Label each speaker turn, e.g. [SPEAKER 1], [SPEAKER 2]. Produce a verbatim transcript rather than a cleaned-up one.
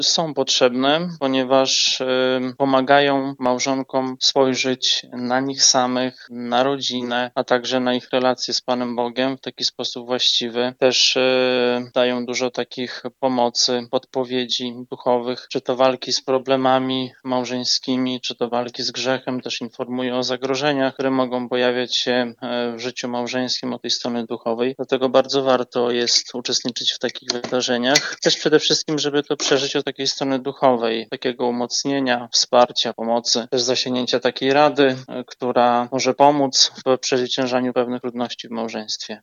[SPEAKER 1] są potrzebne, ponieważ y, pomagają małżonkom spojrzeć na nich samych, na rodzinę, a także na ich relacje z Panem Bogiem w taki sposób właściwy. Też y, dają dużo takich pomocy, podpowiedzi duchowych, czy to walki z problemami małżeńskimi, czy to walki z grzechem. Też informują o zagrożeniach, które mogą pojawiać się w życiu małżeńskim od tej strony duchowej. Dlatego bardzo warto jest uczestniczyć w takich wydarzeniach. Też przede wszystkim, żeby to przeżyć od takiej strony duchowej, takiego umocnienia, wsparcia, pomocy, też zasięgnięcia takiej rady, która może pomóc w przezwyciężaniu pewnych trudności w małżeństwie.